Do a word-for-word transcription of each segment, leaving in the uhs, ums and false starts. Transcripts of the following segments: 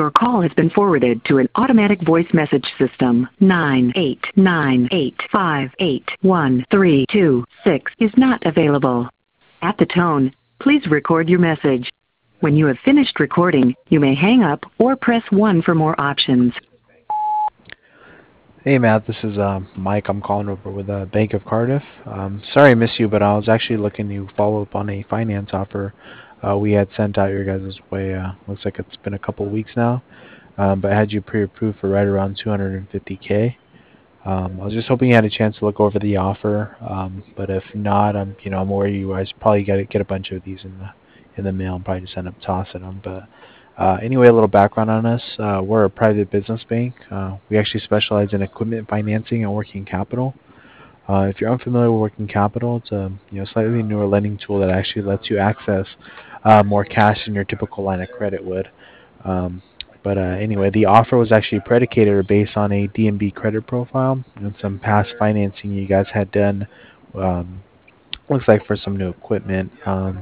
Your call has been forwarded to an automatic voice message system. nine eight nine eight five eight one three two six is not available. At the tone, please record your message. When you have finished recording, you may hang up or press one for more options. Hey Matt, this is uh, Mike. I'm calling over with uh, Bank of Cardiff. Um, sorry I missed you, but I was actually looking to follow up on a finance offer uh, we had sent out your guys' way. Uh, looks like it's been a couple of weeks now, um, but I had you pre-approved for right around two hundred fifty K. Um, I was just hoping you had a chance to look over the offer, um, but if not, I'm you know I'm worried you guys probably got to get a bunch of these in the in the mail and probably just end up tossing them. But uh, anyway, a little background on us: uh, we're a private business bank. Uh, we actually specialize in equipment financing and working capital. Uh, if you're unfamiliar with working capital, it's a you know slightly newer lending tool that actually lets you access uh, more cash than your typical line of credit would. Um, but uh, anyway, the offer was actually predicated or based on a D N B credit profile and some past financing you guys had done. Um, looks like for some new equipment. Um,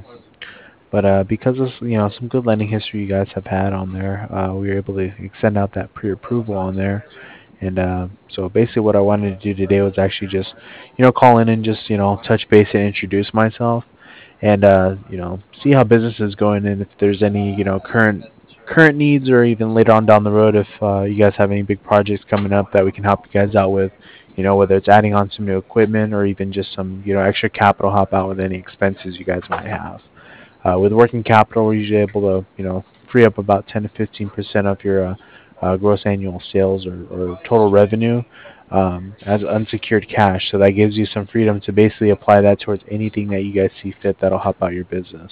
but uh, because of you know some good lending history you guys have had on there, uh, we were able to extend out that pre-approval on there. And uh, so basically, what I wanted to do today was actually just you know call in and just you know touch base and introduce myself, and uh, you know see how business is going and if there's any you know current current needs or even later on down the road if uh, you guys have any big projects coming up that we can help you guys out with. You know whether it's adding on some new equipment or even just some you know extra capital help out with any expenses you guys might have. Uh, with working capital, we're usually able to, you know, free up about ten to fifteen percent of your uh, uh, gross annual sales or, or total revenue um, as unsecured cash. So that gives you some freedom to basically apply that towards anything that you guys see fit that'll help out your business.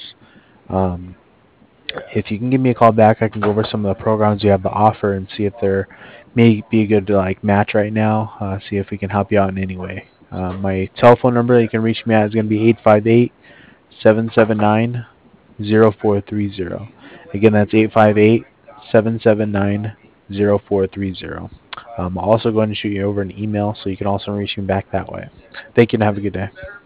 Um, if you can give me a call back, I can go over some of the programs you have to offer and see if they're may be a good like match right now. Uh, see if we can help you out in any way. Uh, my telephone number you can reach me at is going to be eight five eight, seven seven nine, zero four three zero. Again, that's eight five eight, seven seven nine, zero four three zero. Um, I'll also go ahead and shoot you over an email so you can also reach me back that way. Thank you and have a good day.